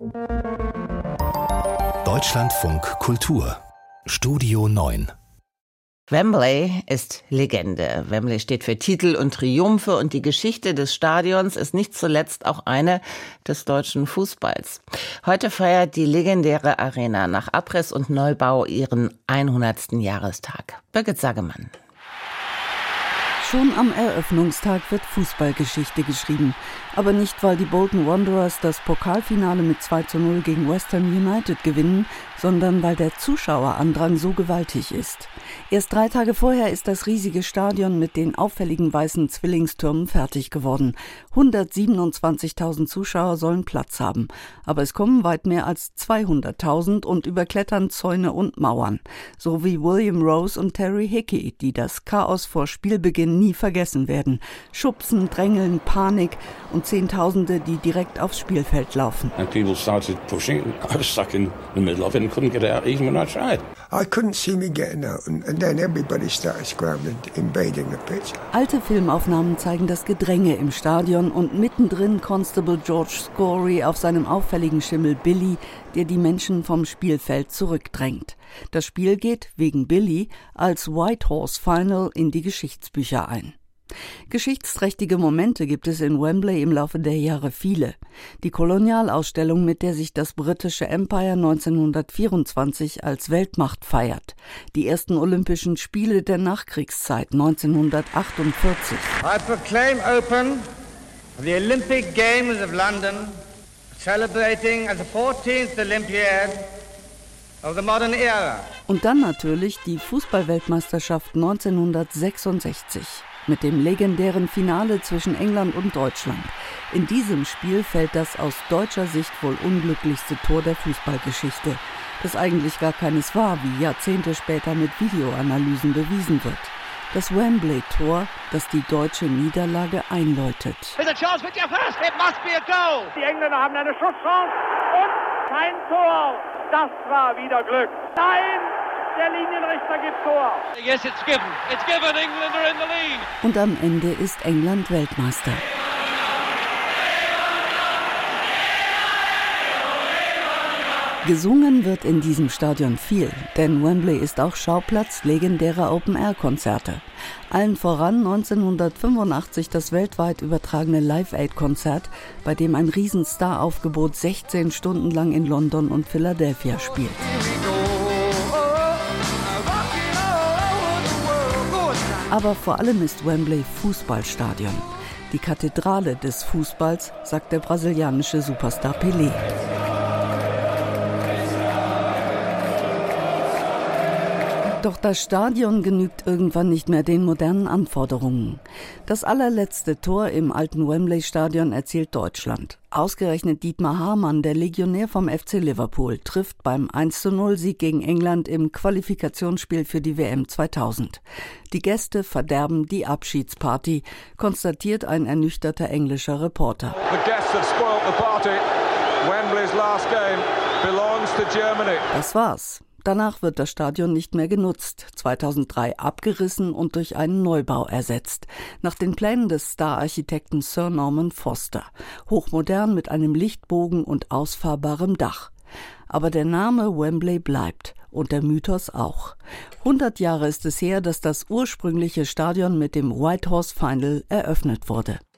Deutschlandfunk Kultur Studio 9. Wembley ist Legende. Wembley steht für Titel und Triumphe und die Geschichte des Stadions ist nicht zuletzt auch eine des deutschen Fußballs. Heute feiert die legendäre Arena nach Abriss und Neubau ihren 100. Jahrestag. Birgit Sagemann. Schon am Eröffnungstag wird Fußballgeschichte geschrieben. Aber nicht, weil die Bolton Wanderers das Pokalfinale mit 2:0 gegen West Ham United gewinnen, sondern weil der Zuschauerandrang so gewaltig ist. Erst 3 Tage vorher ist das riesige Stadion mit den auffälligen weißen Zwillingstürmen fertig geworden. 127.000 Zuschauer sollen Platz haben. Aber es kommen weit mehr als 200.000 und überklettern Zäune und Mauern. So wie William Rose und Terry Hickey, die das Chaos vor Spielbeginn nie vergessen werden. Schubsen, Drängeln, Panik und Zehntausende, die direkt aufs Spielfeld laufen. And people started pushing. I was stuck in the middle of it and couldn't get out even when I tried. I couldn't see me getting out and then everybody started scrambling, invading the pitch. Alte Filmaufnahmen zeigen das Gedränge im Stadion und mittendrin Constable George Scory auf seinem auffälligen Schimmel Billy, der die Menschen vom Spielfeld zurückdrängt. Das Spiel geht, wegen Billy, als White Horse Final in die Geschichtsbücher ein. Geschichtsträchtige Momente gibt es in Wembley im Laufe der Jahre viele. Die Kolonialausstellung, mit der sich das britische Empire 1924 als Weltmacht feiert. Die ersten Olympischen Spiele der Nachkriegszeit 1948. I proclaim open the Olympic Games of London, celebrating the 14th Olympiad of the modern era. Und dann natürlich die Fußballweltmeisterschaft 1966. Mit dem legendären Finale zwischen England und Deutschland. In diesem Spiel fällt das aus deutscher Sicht wohl unglücklichste Tor der Fußballgeschichte, das eigentlich gar keines war, wie Jahrzehnte später mit Videoanalysen bewiesen wird. Das Wembley-Tor, das die deutsche Niederlage einläutet. Die Engländer haben eine Schusschance und kein Tor. Das war wieder Glück. Nein! Der Linienrichter gibt Tor. Yes, it's given. It's given. England are in the lead. Und am Ende ist England Weltmeister. Gesungen wird in diesem Stadion viel, denn Wembley ist auch Schauplatz legendärer Open-Air-Konzerte. Allen voran 1985 das weltweit übertragene Live-Aid-Konzert, bei dem ein Riesenstar-Aufgebot 16 Stunden lang in London und Philadelphia spielt. Aber vor allem ist Wembley Fußballstadion. Die Kathedrale des Fußballs, sagt der brasilianische Superstar Pelé. Doch das Stadion genügt irgendwann nicht mehr den modernen Anforderungen. Das allerletzte Tor im alten Wembley-Stadion erzielt Deutschland. Ausgerechnet Dietmar Hamann, der Legionär vom FC Liverpool, trifft beim 1:0-Sieg gegen England im Qualifikationsspiel für die WM 2000. Die Gäste verderben die Abschiedsparty, konstatiert ein ernüchterter englischer Reporter. The guests have spoiled the party. Wembley's last game belongs to Germany. Das war's. Danach wird das Stadion nicht mehr genutzt, 2003 abgerissen und durch einen Neubau ersetzt, nach den Plänen des Star-Architekten Sir Norman Foster, hochmodern mit einem Lichtbogen und ausfahrbarem Dach. Aber der Name Wembley bleibt und der Mythos auch. 100 Jahre ist es her, dass das ursprüngliche Stadion mit dem White Horse Final eröffnet wurde.